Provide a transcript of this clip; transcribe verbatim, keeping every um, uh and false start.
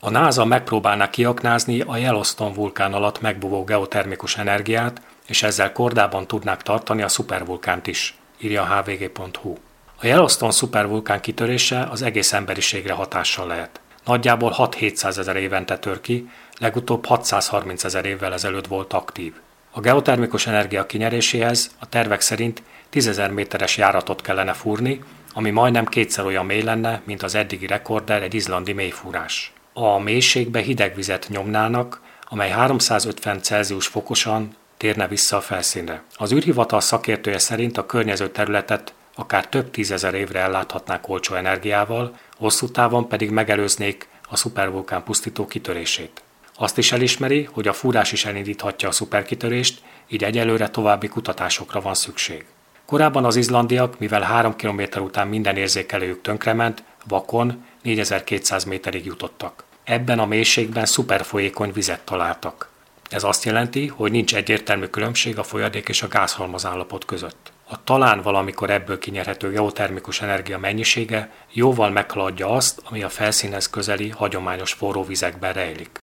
A NASA megpróbálná kiaknázni a Yellowstone vulkán alatt megbúvó geotermikus energiát, és ezzel kordában tudnák tartani a szupervulkánt is, írja a há vé gé pont hú. A Yellowstone szupervulkán kitörése az egész emberiségre hatással lehet. Nagyjából hat-hétszázezer évente tör ki, legutóbb hatszázharmincezer évvel ezelőtt volt aktív. A geotermikus energia kinyeréséhez a tervek szerint tízezer méteres járatot kellene fúrni, ami majdnem kétszer olyan mély lenne, mint az eddigi rekorder egy izlandi mélyfúrás. A mélységbe hideg vizet nyomnának, amely háromszázötven Celsius fokosan térne vissza a felszínre. Az űrhivatal szakértője szerint a környező területet akár több tízezer évre elláthatnák olcsó energiával, hosszú távon pedig megelőznék a szupervulkán pusztító kitörését. Azt is elismeri, hogy a fúrás is elindíthatja a szuperkitörést, így egyelőre további kutatásokra van szükség. Korábban az izlandiak, mivel három kilométer után minden érzékelőjük tönkrement, vakon négyezer-kétszáz méterig jutottak. Ebben a mélységben szuperfolyékony vizet találtak. Ez azt jelenti, hogy nincs egyértelmű különbség a folyadék és a gázhalmaz állapot között. A talán valamikor ebből kinyerhető geotermikus energia mennyisége jóval meghaladja azt, ami a felszínhez közeli hagyományos forró vizekben rejlik.